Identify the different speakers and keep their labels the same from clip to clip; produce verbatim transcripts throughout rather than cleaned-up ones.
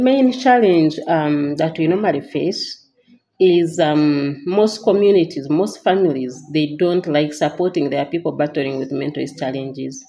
Speaker 1: Main challenge um, that we normally face is um, most communities, most families, they don't like supporting their people battling with mental health challenges.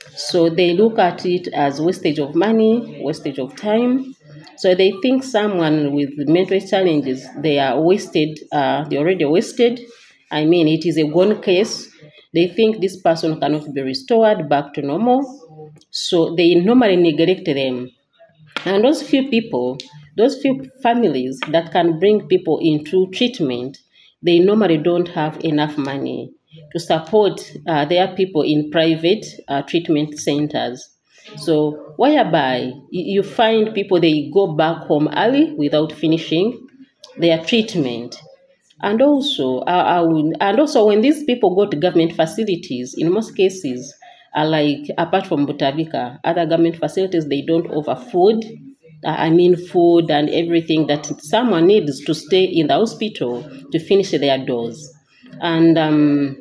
Speaker 1: So they look at it as wastage of money, wastage of time. So they think someone with mental health challenges, they are wasted, uh, they already wasted. I mean, it is a gone case. They think this person cannot be restored back to normal. So they normally neglect them. And those few people, those few families that can bring people into treatment, they normally don't have enough money to support uh, their people in private uh, treatment centers. So, whereby you find people, they go back home early without finishing their treatment. And also, uh, I will, and also when these people go to government facilities, in most cases, are like apart from Butavika, other government facilities, they don't offer food. uh, I mean, food and everything that someone needs to stay in the hospital to finish their dose. And um,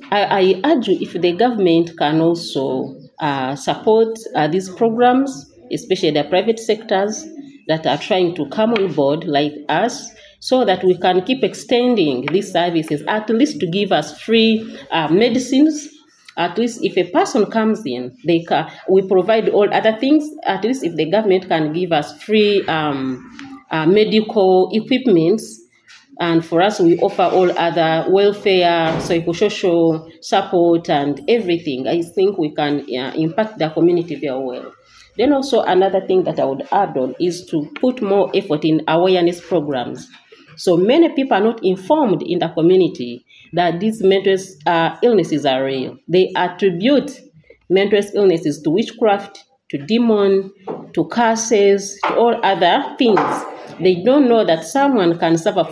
Speaker 1: I, I urge you, if the government can also uh, support uh, these programs, especially the private sectors that are trying to come on board like us, so that we can keep extending these services, at least to give us free uh, medicines. At least if a person comes in, they can, we provide all other things. At least if the government can give us free um, uh, medical equipments, and for us, we offer all other welfare, psychosocial support, and everything. I think we can uh, impact the community very well. Then also another thing that I would add on is to put more effort in awareness programs. So many people are not informed in the community that these mental uh, illnesses are real. They attribute mental illnesses to witchcraft, to demon, to curses, to all other things. They don't know that someone can suffer